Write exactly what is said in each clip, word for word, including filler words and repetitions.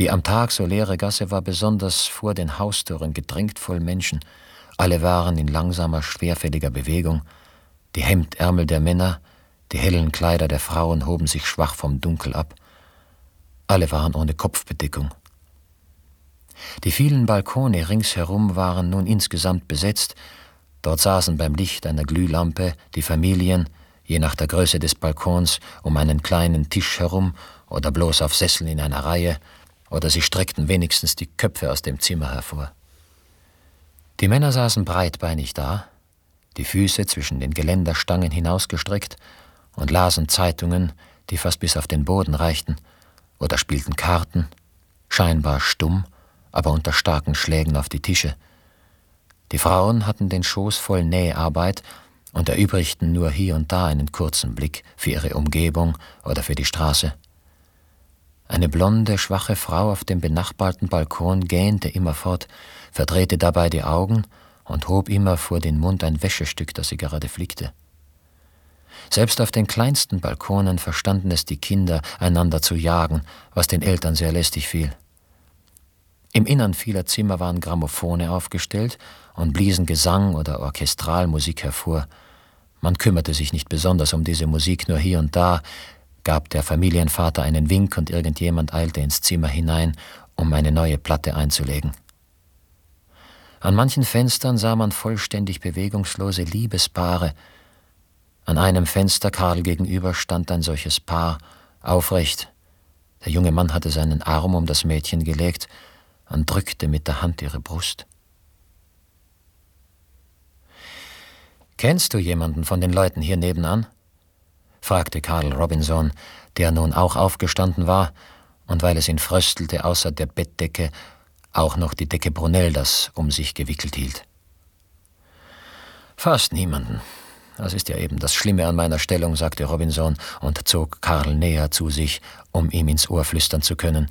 Die am Tag so leere Gasse war besonders vor den Haustoren gedrängt voll Menschen. Alle waren in langsamer, schwerfälliger Bewegung. Die Hemdärmel der Männer, die hellen Kleider der Frauen hoben sich schwach vom Dunkel ab. Alle waren ohne Kopfbedeckung. Die vielen Balkone ringsherum waren nun insgesamt besetzt. Dort saßen beim Licht einer Glühlampe die Familien, je nach der Größe des Balkons, um einen kleinen Tisch herum oder bloß auf Sesseln in einer Reihe, oder sie streckten wenigstens die Köpfe aus dem Zimmer hervor. Die Männer saßen breitbeinig da, die Füße zwischen den Geländerstangen hinausgestreckt und lasen Zeitungen, die fast bis auf den Boden reichten, oder spielten Karten, scheinbar stumm, aber unter starken Schlägen auf die Tische. Die Frauen hatten den Schoß voll Näharbeit und erübrigten nur hier und da einen kurzen Blick für ihre Umgebung oder für die Straße. Eine blonde, schwache Frau auf dem benachbarten Balkon gähnte immerfort, verdrehte dabei die Augen und hob immer vor den Mund ein Wäschestück, das sie gerade flickte. Selbst auf den kleinsten Balkonen verstanden es die Kinder, einander zu jagen, was den Eltern sehr lästig fiel. Im Innern vieler Zimmer waren Grammophone aufgestellt und bliesen Gesang oder Orchestralmusik hervor. Man kümmerte sich nicht besonders um diese Musik, nur hier und da gab der Familienvater einen Wink und irgendjemand eilte ins Zimmer hinein, um eine neue Platte einzulegen. An manchen Fenstern sah man vollständig bewegungslose Liebespaare. An einem Fenster Karl gegenüber stand ein solches Paar, aufrecht. Der junge Mann hatte seinen Arm um das Mädchen gelegt und drückte mit der Hand ihre Brust. »Kennst du jemanden von den Leuten hier nebenan?« fragte Karl Robinson, der nun auch aufgestanden war und, weil es ihn fröstelte, außer der Bettdecke auch noch die Decke Bruneldas um sich gewickelt hielt. »Fast niemanden. Das ist ja eben das Schlimme an meiner Stellung«, sagte Robinson und zog Karl näher zu sich, um ihm ins Ohr flüstern zu können.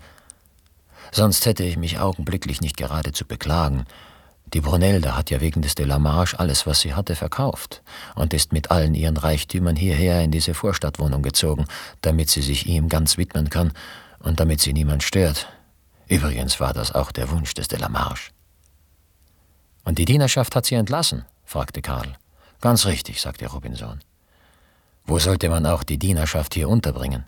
»Sonst hätte ich mich augenblicklich nicht gerade zu beklagen. Die Brunelda hat ja wegen des de la Marche alles, was sie hatte, verkauft und ist mit allen ihren Reichtümern hierher in diese Vorstadtwohnung gezogen, damit sie sich ihm ganz widmen kann und damit sie niemand stört. Übrigens war das auch der Wunsch des de la Marche.« »Und die Dienerschaft hat sie entlassen?« fragte Karl. »Ganz richtig«, sagte Robinson. »Wo sollte man auch die Dienerschaft hier unterbringen?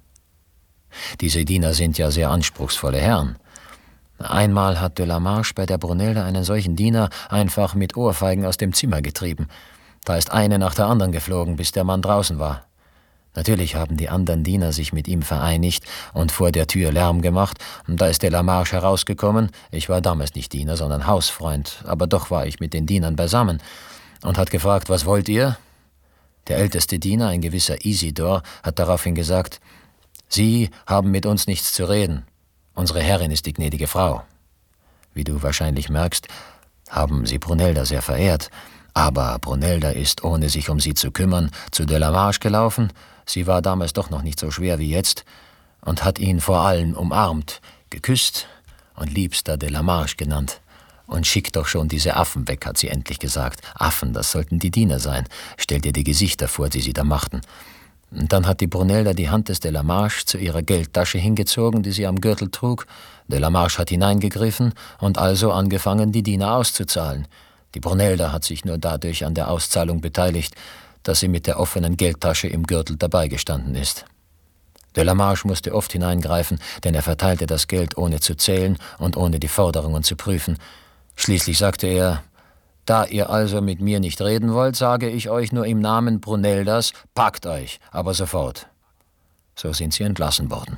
Diese Diener sind ja sehr anspruchsvolle Herren. Einmal hat de la Marche bei der Brunelda einen solchen Diener einfach mit Ohrfeigen aus dem Zimmer getrieben. Da ist eine nach der anderen geflogen, bis der Mann draußen war. Natürlich haben die anderen Diener sich mit ihm vereinigt und vor der Tür Lärm gemacht. Und da ist de la Marche herausgekommen. Ich war damals nicht Diener, sondern Hausfreund, aber doch war ich mit den Dienern beisammen und hat gefragt, was wollt ihr? Der älteste Diener, ein gewisser Isidor, hat daraufhin gesagt, Sie haben mit uns nichts zu reden. Unsere Herrin ist die gnädige Frau. Wie du wahrscheinlich merkst, haben sie Brunelda sehr verehrt. Aber Brunelda ist, ohne sich um sie zu kümmern, zu de la Marche gelaufen. Sie war damals doch noch nicht so schwer wie jetzt und hat ihn vor allen umarmt, geküsst und liebster de la Marche genannt. Und schick doch schon diese Affen weg, hat sie endlich gesagt. Affen, das sollten die Diener sein. Stell dir die Gesichter vor, die sie da machten. Und dann hat die Brunelda die Hand des de la Marche zu ihrer Geldtasche hingezogen, die sie am Gürtel trug. De la Marche hat hineingegriffen und also angefangen, die Diener auszuzahlen. Die Brunelda hat sich nur dadurch an der Auszahlung beteiligt, dass sie mit der offenen Geldtasche im Gürtel dabei gestanden ist. De la Marche musste oft hineingreifen, denn er verteilte das Geld ohne zu zählen und ohne die Forderungen zu prüfen. Schließlich sagte er, »Da ihr also mit mir nicht reden wollt, sage ich euch nur im Namen Bruneldas, packt euch, aber sofort.« So sind sie entlassen worden.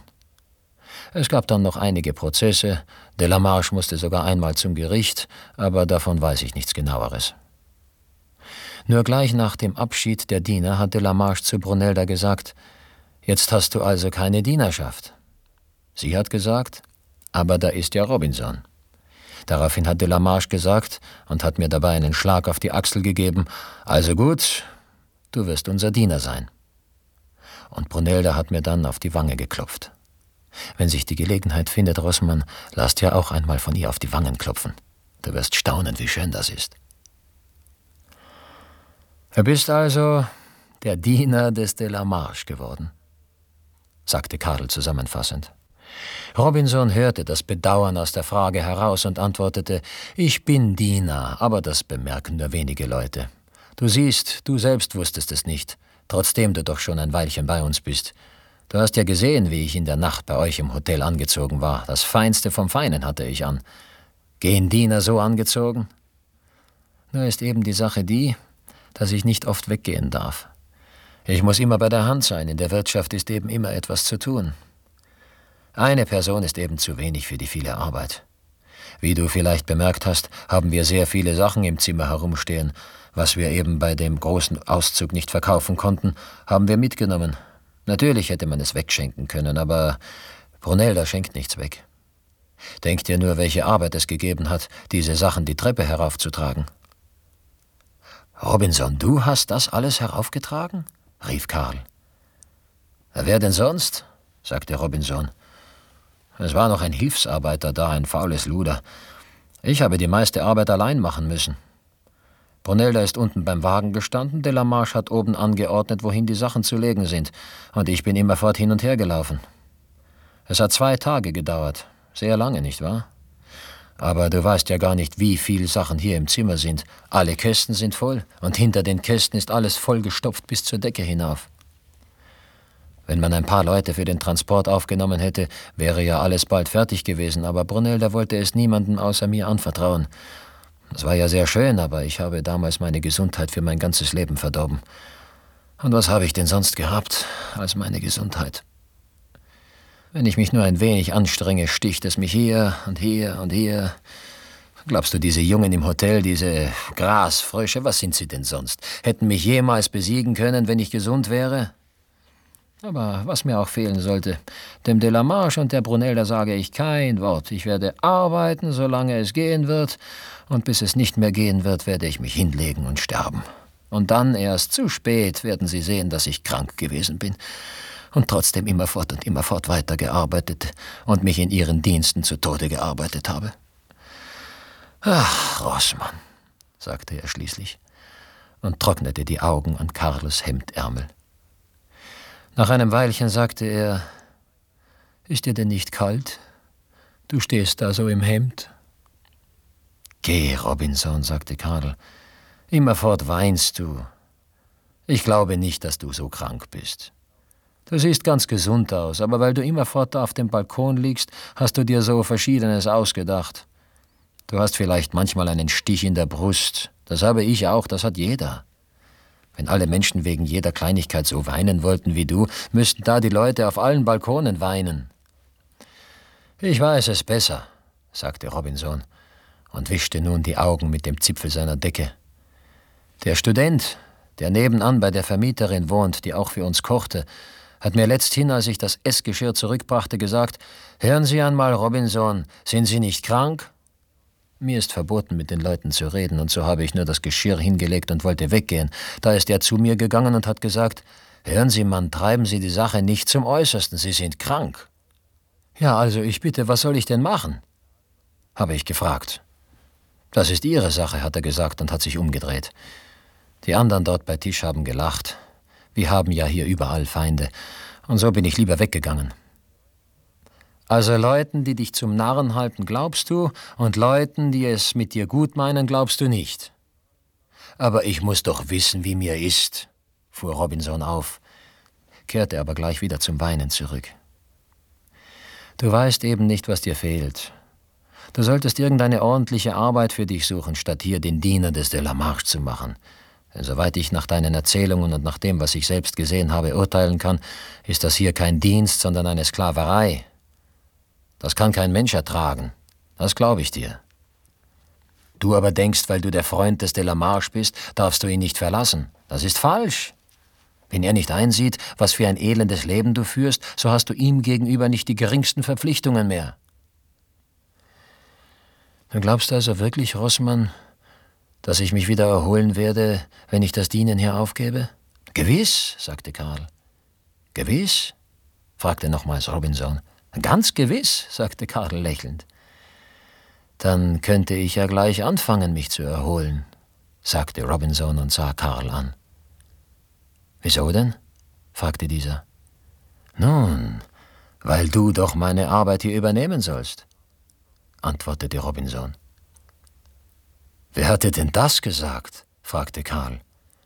Es gab dann noch einige Prozesse, de la Marche musste sogar einmal zum Gericht, aber davon weiß ich nichts Genaueres. Nur gleich nach dem Abschied der Diener hat de la Marche zu Brunelda gesagt, »Jetzt hast du also keine Dienerschaft.« Sie hat gesagt, »Aber da ist ja Robinson.« Daraufhin hat de la Marche gesagt und hat mir dabei einen Schlag auf die Achsel gegeben, »Also gut, du wirst unser Diener sein.« Und Brunelda hat mir dann auf die Wange geklopft. Wenn sich die Gelegenheit findet, Rossmann, lasst ja auch einmal von ihr auf die Wangen klopfen. Du wirst staunen, wie schön das ist. »Du bist also der Diener des de la Marche geworden«, sagte Karl zusammenfassend. Robinson hörte das Bedauern aus der Frage heraus und antwortete, »Ich bin Diener, aber das bemerken nur wenige Leute. Du siehst, du selbst wusstest es nicht, trotzdem du doch schon ein Weilchen bei uns bist. Du hast ja gesehen, wie ich in der Nacht bei euch im Hotel angezogen war. Das Feinste vom Feinen hatte ich an. Gehen Diener so angezogen? Nur ist eben die Sache die, dass ich nicht oft weggehen darf. Ich muss immer bei der Hand sein, in der Wirtschaft ist eben immer etwas zu tun. Eine Person ist eben zu wenig für die viele Arbeit. Wie du vielleicht bemerkt hast, haben wir sehr viele Sachen im Zimmer herumstehen. Was wir eben bei dem großen Auszug nicht verkaufen konnten, haben wir mitgenommen. Natürlich hätte man es wegschenken können, aber Brunhilda schenkt nichts weg. Denk dir nur, welche Arbeit es gegeben hat, diese Sachen die Treppe heraufzutragen. »Robinson, du hast das alles heraufgetragen?« rief Karl. »Wer denn sonst?« sagte Robinson. »Es war noch ein Hilfsarbeiter da, ein faules Luder. Ich habe die meiste Arbeit allein machen müssen. Brunhilda ist unten beim Wagen gestanden, de la Marche hat oben angeordnet, wohin die Sachen zu legen sind, und ich bin immerfort hin und her gelaufen. Es hat zwei Tage gedauert, sehr lange, nicht wahr? Aber du weißt ja gar nicht, wie viele Sachen hier im Zimmer sind. Alle Kästen sind voll, und hinter den Kästen ist alles vollgestopft bis zur Decke hinauf. Wenn man ein paar Leute für den Transport aufgenommen hätte, wäre ja alles bald fertig gewesen, aber Brunhilda wollte es niemandem außer mir anvertrauen. Das war ja sehr schön, aber ich habe damals meine Gesundheit für mein ganzes Leben verdorben. Und was habe ich denn sonst gehabt als meine Gesundheit? Wenn ich mich nur ein wenig anstrenge, sticht es mich hier und hier und hier. Glaubst du, diese Jungen im Hotel, diese Grasfrösche, was sind sie denn sonst? Hätten mich jemals besiegen können, wenn ich gesund wäre? Aber was mir auch fehlen sollte, dem de la Marche und der Brunhilda sage ich kein Wort. Ich werde arbeiten, solange es gehen wird, und bis es nicht mehr gehen wird, werde ich mich hinlegen und sterben. Und dann erst zu spät werden sie sehen, dass ich krank gewesen bin und trotzdem immerfort und immerfort weitergearbeitet und mich in ihren Diensten zu Tode gearbeitet habe. »Ach, Rossmann«, sagte er schließlich und trocknete die Augen an Karls Hemdärmel. Nach einem Weilchen sagte er, »Ist dir denn nicht kalt? Du stehst da so im Hemd.« »Geh, Robinson«, sagte Karl, »immerfort weinst du. Ich glaube nicht, dass du so krank bist. Du siehst ganz gesund aus, aber weil du immerfort da auf dem Balkon liegst, hast du dir so Verschiedenes ausgedacht. Du hast vielleicht manchmal einen Stich in der Brust. Das habe ich auch, das hat jeder. Wenn alle Menschen wegen jeder Kleinigkeit so weinen wollten wie du, müssten da die Leute auf allen Balkonen weinen.« »Ich weiß es besser«, sagte Robinson und wischte nun die Augen mit dem Zipfel seiner Decke. »Der Student, der nebenan bei der Vermieterin wohnt, die auch für uns kochte, hat mir letzthin, als ich das Essgeschirr zurückbrachte, gesagt, »Hören Sie einmal, Robinson, sind Sie nicht krank?« Mir ist verboten, mit den Leuten zu reden, und so habe ich nur das Geschirr hingelegt und wollte weggehen. Da ist er zu mir gegangen und hat gesagt, »Hören Sie, Mann, treiben Sie die Sache nicht zum Äußersten, Sie sind krank.« »Ja, also ich bitte, was soll ich denn machen?« habe ich gefragt. »Das ist Ihre Sache«, hat er gesagt und hat sich umgedreht. Die anderen dort bei Tisch haben gelacht. Wir haben ja hier überall Feinde. Und so bin ich lieber weggegangen. »Also Leuten, die dich zum Narren halten, glaubst du, und Leuten, die es mit dir gut meinen, glaubst du nicht?« »Aber ich muss doch wissen, wie mir ist«, fuhr Robinson auf, kehrte aber gleich wieder zum Weinen zurück. »Du weißt eben nicht, was dir fehlt. Du solltest irgendeine ordentliche Arbeit für dich suchen, statt hier den Diener des de la Marche zu machen. Denn soweit ich nach deinen Erzählungen und nach dem, was ich selbst gesehen habe, urteilen kann, ist das hier kein Dienst, sondern eine Sklaverei. Das kann kein Mensch ertragen, das glaube ich dir. Du aber denkst, weil du der Freund des de la Marche bist, darfst du ihn nicht verlassen. Das ist falsch. Wenn er nicht einsieht, was für ein elendes Leben du führst, so hast du ihm gegenüber nicht die geringsten Verpflichtungen mehr.« »Du glaubst also wirklich, Rossmann, dass ich mich wieder erholen werde, wenn ich das Dienen hier aufgebe?« »Gewiss«, sagte Karl. »Gewiss?« fragte nochmals Robinson. »Ganz gewiss«, sagte Karl lächelnd. »Dann könnte ich ja gleich anfangen, mich zu erholen«, sagte Robinson und sah Karl an. »Wieso denn?« fragte dieser. »Nun, »Weil du doch meine Arbeit hier übernehmen sollst«, antwortete Robinson. »Wer hat dir denn das gesagt?« fragte Karl.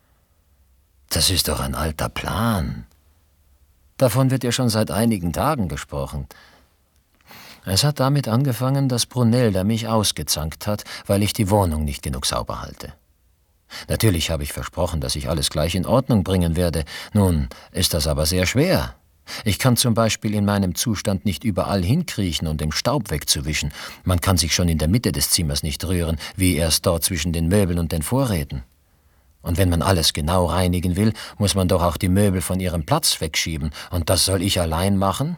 »Das ist doch ein alter Plan. Davon wird ja schon seit einigen Tagen gesprochen. Es hat damit angefangen, dass Brunhilda mich ausgezankt hat, weil ich die Wohnung nicht genug sauber halte. Natürlich habe ich versprochen, dass ich alles gleich in Ordnung bringen werde. Nun ist das aber sehr schwer. Ich kann zum Beispiel in meinem Zustand nicht überall hinkriechen, um den Staub wegzuwischen. Man kann sich schon in der Mitte des Zimmers nicht rühren, wie erst dort zwischen den Möbeln und den Vorräten. Und wenn man alles genau reinigen will, muss man doch auch die Möbel von ihrem Platz wegschieben. Und das soll ich allein machen?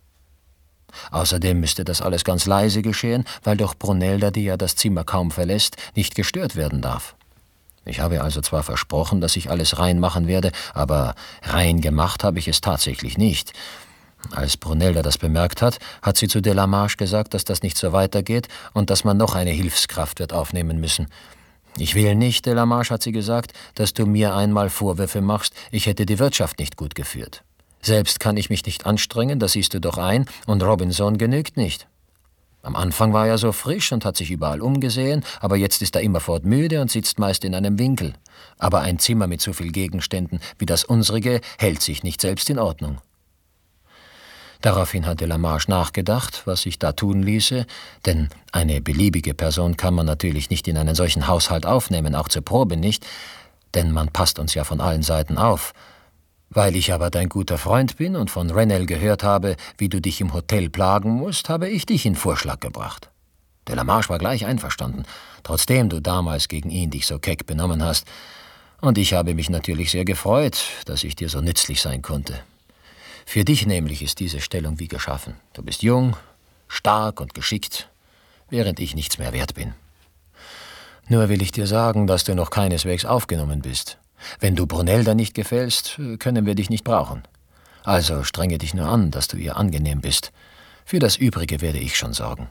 Außerdem müsste das alles ganz leise geschehen, weil doch Brunhilda, die ja das Zimmer kaum verlässt, nicht gestört werden darf. Ich habe also zwar versprochen, dass ich alles rein machen werde, aber rein gemacht habe ich es tatsächlich nicht. Als Brunhilda das bemerkt hat, hat sie zu de la Marche gesagt, dass das nicht so weitergeht und dass man noch eine Hilfskraft wird aufnehmen müssen. »Ich will nicht, de la Marche«, hat sie gesagt, »dass du mir einmal Vorwürfe machst, ich hätte die Wirtschaft nicht gut geführt. Selbst kann ich mich nicht anstrengen, das siehst du doch ein, und Robinson genügt nicht. Am Anfang war er so frisch und hat sich überall umgesehen, aber jetzt ist er immerfort müde und sitzt meist in einem Winkel. Aber ein Zimmer mit so viel Gegenständen wie das unsrige hält sich nicht selbst in Ordnung.« Daraufhin hat de la Marche nachgedacht, was sich da tun ließe, denn eine beliebige Person kann man natürlich nicht in einen solchen Haushalt aufnehmen, auch zur Probe nicht, denn man passt uns ja von allen Seiten auf. Weil ich aber dein guter Freund bin und von Renelle gehört habe, wie du dich im Hotel plagen musst, habe ich dich in Vorschlag gebracht. De la Marche war gleich einverstanden, trotzdem du damals gegen ihn dich so keck benommen hast. Und ich habe mich natürlich sehr gefreut, dass ich dir so nützlich sein konnte. Für dich nämlich ist diese Stellung wie geschaffen. Du bist jung, stark und geschickt, während ich nichts mehr wert bin. Nur will ich dir sagen, dass du noch keineswegs aufgenommen bist. Wenn du Brunhilda nicht gefällst, können wir dich nicht brauchen. Also strenge dich nur an, dass du ihr angenehm bist. Für das Übrige werde ich schon sorgen.«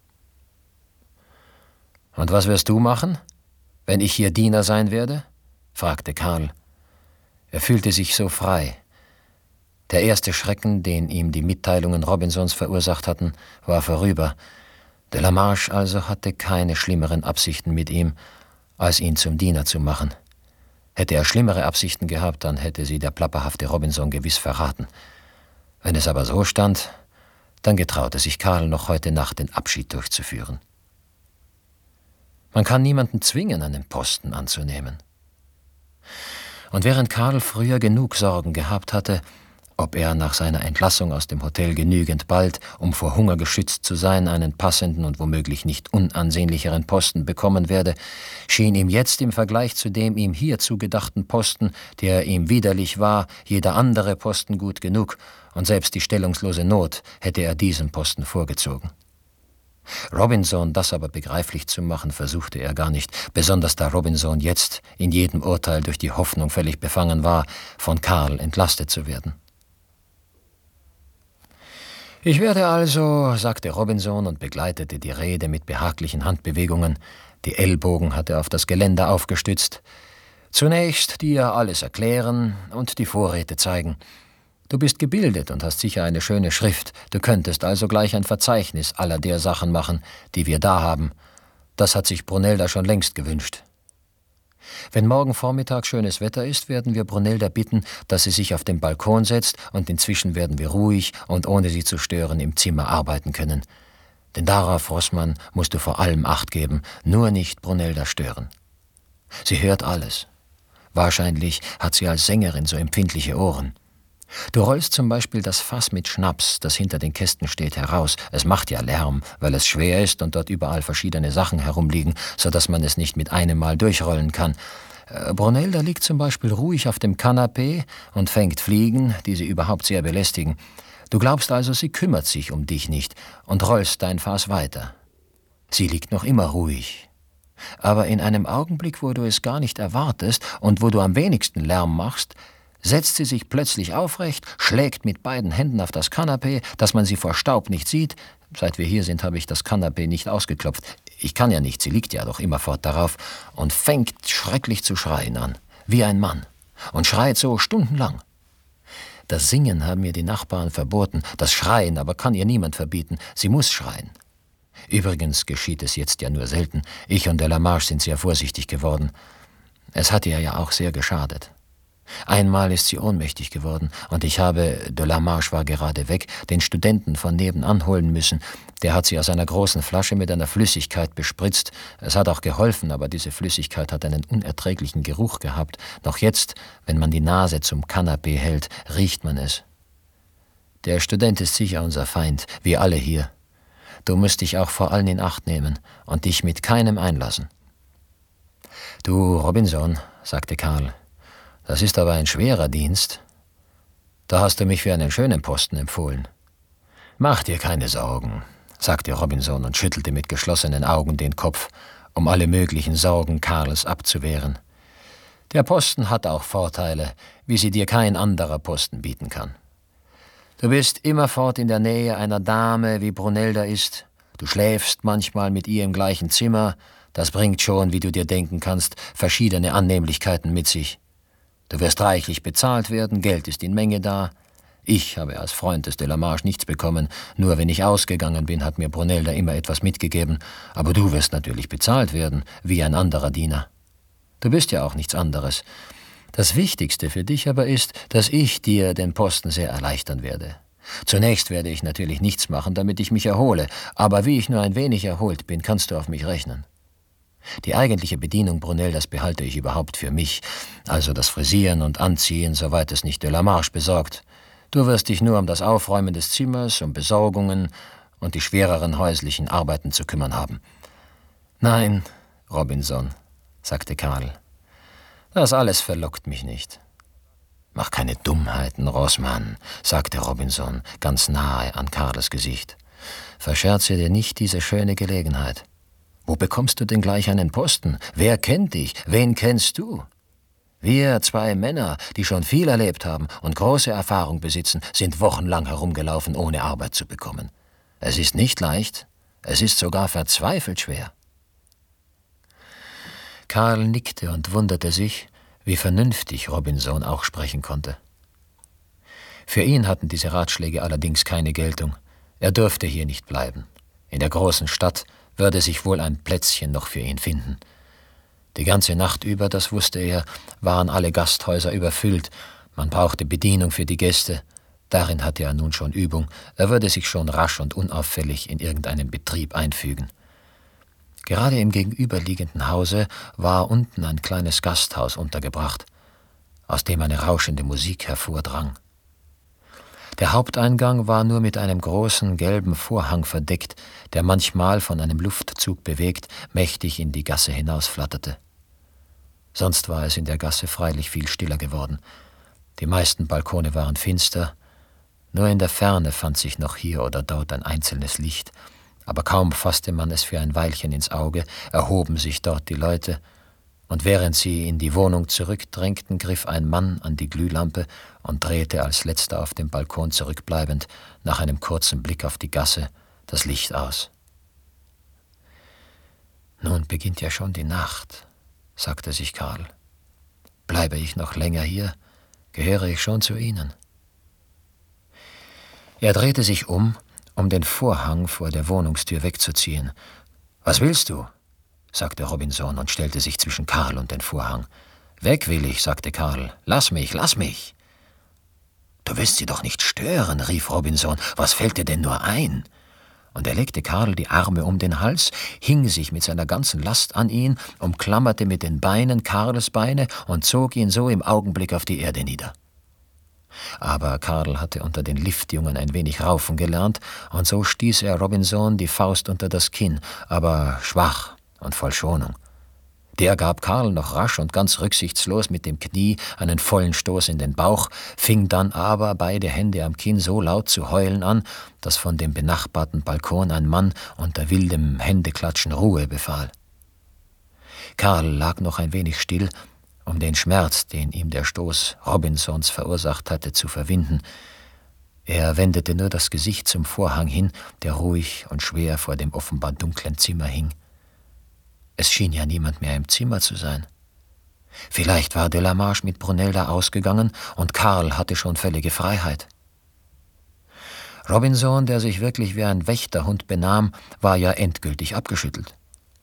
»Und was wirst du machen, wenn ich hier Diener sein werde?« fragte Karl. Er fühlte sich so frei. Der erste Schrecken, den ihm die Mitteilungen Robinsons verursacht hatten, war vorüber. De la Marche also hatte keine schlimmeren Absichten mit ihm, als ihn zum Diener zu machen. Hätte er schlimmere Absichten gehabt, dann hätte sie der plapperhafte Robinson gewiss verraten. Wenn es aber so stand, dann getraute sich Karl noch heute Nacht den Abschied durchzuführen. Man kann niemanden zwingen, einen Posten anzunehmen. Und während Karl früher genug Sorgen gehabt hatte, ob er nach seiner Entlassung aus dem Hotel genügend bald, um vor Hunger geschützt zu sein, einen passenden und womöglich nicht unansehnlicheren Posten bekommen werde, schien ihm jetzt im Vergleich zu dem ihm hier zugedachten Posten, der ihm widerlich war, jeder andere Posten gut genug, und selbst die stellungslose Not hätte er diesem Posten vorgezogen. Robinson das aber begreiflich zu machen, versuchte er gar nicht, besonders da Robinson jetzt in jedem Urteil durch die Hoffnung völlig befangen war, von Karl entlastet zu werden. »Ich werde also«, sagte Robinson und begleitete die Rede mit behaglichen Handbewegungen, die Ellbogen hatte auf das Geländer aufgestützt, »zunächst dir alles erklären und die Vorräte zeigen. Du bist gebildet und hast sicher eine schöne Schrift, du könntest also gleich ein Verzeichnis aller der Sachen machen, die wir da haben. Das hat sich Brunhilda schon längst gewünscht. Wenn morgen Vormittag schönes Wetter ist, werden wir Brunhilda bitten, dass sie sich auf den Balkon setzt, und inzwischen werden wir ruhig und ohne sie zu stören im Zimmer arbeiten können. Denn darauf, Rossmann, musst du vor allem Acht geben, nur nicht Brunhilda stören. Sie hört alles. Wahrscheinlich hat sie als Sängerin so empfindliche Ohren. Du rollst zum Beispiel das Fass mit Schnaps, das hinter den Kästen steht, heraus. Es macht ja Lärm, weil es schwer ist und dort überall verschiedene Sachen herumliegen, so dass man es nicht mit einem Mal durchrollen kann. Äh, Brunhilda liegt zum Beispiel ruhig auf dem Kanapee und fängt Fliegen, die sie überhaupt sehr belästigen. Du glaubst also, sie kümmert sich um dich nicht und rollst dein Fass weiter. Sie liegt noch immer ruhig. Aber in einem Augenblick, wo du es gar nicht erwartest und wo du am wenigsten Lärm machst, setzt sie sich plötzlich aufrecht, schlägt mit beiden Händen auf das Kanapee, dass man sie vor Staub nicht sieht. Seit wir hier sind, habe ich das Kanapee nicht ausgeklopft. Ich kann ja nicht, sie liegt ja doch immerfort darauf, und fängt schrecklich zu schreien an, wie ein Mann, und schreit so stundenlang. Das Singen haben ihr die Nachbarn verboten, das Schreien aber kann ihr niemand verbieten, sie muss schreien. Übrigens geschieht es jetzt ja nur selten, ich und de la Marche sind sehr vorsichtig geworden. Es hat ihr ja auch sehr geschadet. Einmal ist sie ohnmächtig geworden, und ich habe, de la Marche war gerade weg, den Studenten von nebenan holen müssen. Der hat sie aus einer großen Flasche mit einer Flüssigkeit bespritzt. Es hat auch geholfen, aber diese Flüssigkeit hat einen unerträglichen Geruch gehabt. Noch jetzt, wenn man die Nase zum Kanapee hält, riecht man es. Der Student ist sicher unser Feind, wie alle hier. Du musst dich auch vor allen in Acht nehmen und dich mit keinem einlassen. »Du, Robinson«, sagte Karl, »das ist aber ein schwerer Dienst. Da hast du mich für einen schönen Posten empfohlen.« »Mach dir keine Sorgen«, sagte Robinson und schüttelte mit geschlossenen Augen den Kopf, um alle möglichen Sorgen Karls abzuwehren. »Der Posten hat auch Vorteile, wie sie dir kein anderer Posten bieten kann. Du bist immerfort in der Nähe einer Dame, wie Brunhilda ist. Du schläfst manchmal mit ihr im gleichen Zimmer. Das bringt schon, wie du dir denken kannst, verschiedene Annehmlichkeiten mit sich. Du wirst reichlich bezahlt werden, Geld ist in Menge da. Ich habe als Freund des de la Marche nichts bekommen, nur wenn ich ausgegangen bin, hat mir Brunhilda immer etwas mitgegeben. Aber du wirst natürlich bezahlt werden, wie ein anderer Diener. Du bist ja auch nichts anderes. Das Wichtigste für dich aber ist, dass ich dir den Posten sehr erleichtern werde. Zunächst werde ich natürlich nichts machen, damit ich mich erhole, aber wie ich nur ein wenig erholt bin, kannst du auf mich rechnen. Die eigentliche Bedienung Brunhildas behalte ich überhaupt für mich, also das Frisieren und Anziehen, soweit es nicht de la Marche besorgt. Du wirst dich nur um das Aufräumen des Zimmers, um Besorgungen und die schwereren häuslichen Arbeiten zu kümmern haben.« »Nein, Robinson«, sagte Karl, »das alles verlockt mich nicht.« »Mach keine Dummheiten, Rossmann«, sagte Robinson, ganz nahe an Karls Gesicht. »Verscherze dir nicht diese schöne Gelegenheit. Wo bekommst du denn gleich einen Posten? Wer kennt dich? Wen kennst du? Wir zwei Männer, die schon viel erlebt haben und große Erfahrung besitzen, sind wochenlang herumgelaufen, ohne Arbeit zu bekommen. Es ist nicht leicht, es ist sogar verzweifelt schwer.« Karl nickte und wunderte sich, wie vernünftig Robinson auch sprechen konnte. Für ihn hatten diese Ratschläge allerdings keine Geltung. Er durfte hier nicht bleiben. In der großen Stadt würde sich wohl ein Plätzchen noch für ihn finden. Die ganze Nacht über, das wusste er, waren alle Gasthäuser überfüllt. Man brauchte Bedienung für die Gäste. Darin hatte er nun schon Übung. Er würde sich schon rasch und unauffällig in irgendeinen Betrieb einfügen. Gerade im gegenüberliegenden Hause war unten ein kleines Gasthaus untergebracht, aus dem eine rauschende Musik hervordrang. Der Haupteingang war nur mit einem großen gelben Vorhang verdeckt, der manchmal von einem Luftzug bewegt mächtig in die Gasse hinausflatterte. Sonst war es in der Gasse freilich viel stiller geworden. Die meisten Balkone waren finster, nur in der Ferne fand sich noch hier oder dort ein einzelnes Licht, aber kaum fasste man es für ein Weilchen ins Auge, erhoben sich dort die Leute, und während sie in die Wohnung zurückdrängten, griff ein Mann an die Glühlampe und drehte als letzter auf dem Balkon zurückbleibend, nach einem kurzen Blick auf die Gasse, das Licht aus. »Nun beginnt ja schon die Nacht«, sagte sich Karl. »Bleibe ich noch länger hier, gehöre ich schon zu Ihnen.« Er drehte sich um, um den Vorhang vor der Wohnungstür wegzuziehen. »Was willst du?« sagte Robinson und stellte sich zwischen Karl und den Vorhang. »Weg will ich«, sagte Karl. »Lass mich, lass mich!« »Du willst sie doch nicht stören«, rief Robinson. »Was fällt dir denn nur ein?« Und er legte Karl die Arme um den Hals, hing sich mit seiner ganzen Last an ihn, umklammerte mit den Beinen Karls Beine und zog ihn so im Augenblick auf die Erde nieder. Aber Karl hatte unter den Liftjungen ein wenig raufen gelernt, und so stieß er Robinson die Faust unter das Kinn, aber schwach und voll Schonung. Der gab Karl noch rasch und ganz rücksichtslos mit dem Knie einen vollen Stoß in den Bauch, fing dann aber beide Hände am Kinn so laut zu heulen an, dass von dem benachbarten Balkon ein Mann unter wildem Händeklatschen Ruhe befahl. Karl lag noch ein wenig still, um den Schmerz, den ihm der Stoß Robinsons verursacht hatte, zu verwinden. Er wendete nur das Gesicht zum Vorhang hin, der ruhig und schwer vor dem offenbar dunklen Zimmer hing. Es schien ja niemand mehr im Zimmer zu sein. Vielleicht war Delamarche mit Brunelda ausgegangen und Karl hatte schon völlige Freiheit. Robinson, der sich wirklich wie ein Wächterhund benahm, war ja endgültig abgeschüttelt.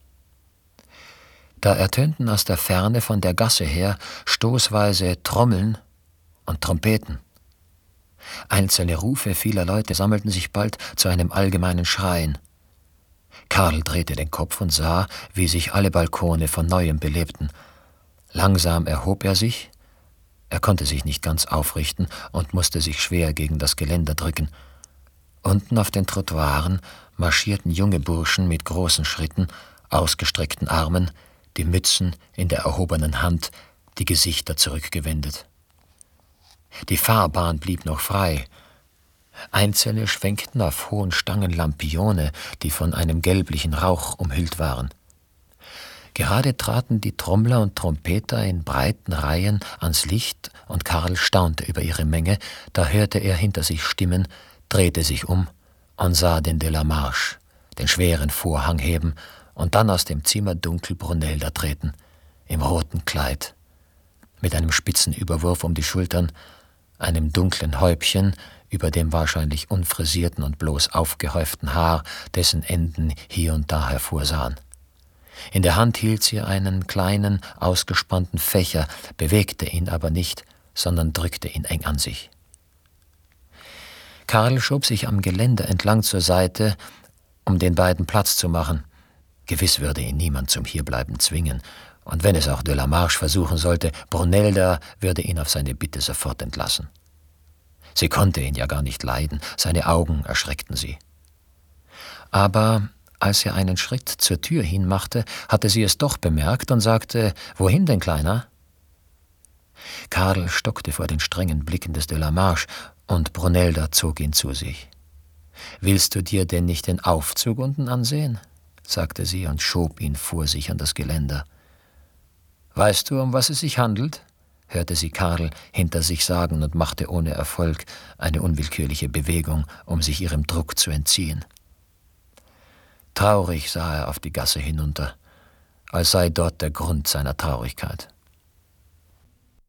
Da ertönten aus der Ferne von der Gasse her stoßweise Trommeln und Trompeten. Einzelne Rufe vieler Leute sammelten sich bald zu einem allgemeinen Schreien. Karl drehte den Kopf und sah, wie sich alle Balkone von Neuem belebten. Langsam erhob er sich, er konnte sich nicht ganz aufrichten und musste sich schwer gegen das Geländer drücken. Unten auf den Trottoiren marschierten junge Burschen mit großen Schritten, ausgestreckten Armen, die Mützen in der erhobenen Hand, die Gesichter zurückgewendet. Die Fahrbahn blieb noch frei. Einzelne schwenkten auf hohen Stangen Lampione, die von einem gelblichen Rauch umhüllt waren. Gerade traten die Trommler und Trompeter in breiten Reihen ans Licht, und Karl staunte über ihre Menge, da hörte er hinter sich Stimmen, drehte sich um und sah den Delamarche, den schweren Vorhang heben und dann aus dem Zimmerdunkel Brunelda treten, im roten Kleid, mit einem spitzen Überwurf um die Schultern, einem dunklen Häubchen über dem wahrscheinlich unfrisierten und bloß aufgehäuften Haar, dessen Enden hier und da hervorsahen. In der Hand hielt sie einen kleinen, ausgespannten Fächer, bewegte ihn aber nicht, sondern drückte ihn eng an sich. Karl schob sich am Geländer entlang zur Seite, um den beiden Platz zu machen. Gewiss würde ihn niemand zum Hierbleiben zwingen, und wenn es auch Delamarche versuchen sollte, Brunelda würde ihn auf seine Bitte sofort entlassen. Sie konnte ihn ja gar nicht leiden, seine Augen erschreckten sie. Aber als er einen Schritt zur Tür hin machte, hatte sie es doch bemerkt und sagte: »Wohin denn, Kleiner?« Karl stockte vor den strengen Blicken des Delamarche, und Brunelda zog ihn zu sich. »Willst du dir denn nicht den Aufzug unten ansehen?« sagte sie und schob ihn vor sich an das Geländer. »Weißt du, um was es sich handelt?« hörte sie Karl hinter sich sagen und machte ohne Erfolg eine unwillkürliche Bewegung, um sich ihrem Druck zu entziehen. Traurig sah er auf die Gasse hinunter, als sei dort der Grund seiner Traurigkeit.